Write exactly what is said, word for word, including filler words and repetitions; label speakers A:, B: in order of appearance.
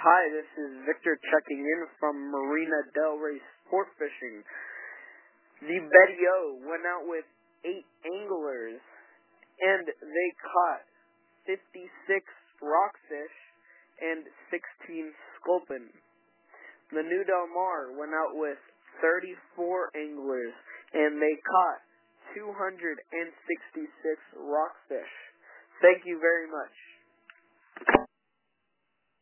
A: Hi, this is Victor checking in from Marina Del Rey Sport Fishing. The Betty O went out with eight anglers, and they caught fifty-six rockfish and sixteen sculpin. The New Del Mar went out with thirty-four anglers, and they caught two hundred sixty-six rockfish. Thank you very much.